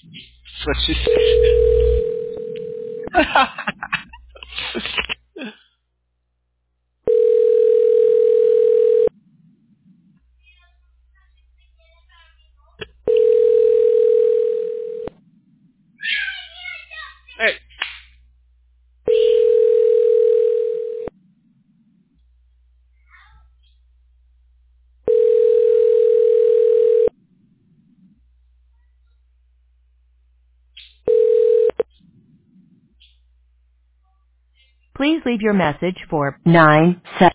That's what she said. Hey. Please leave your message for 9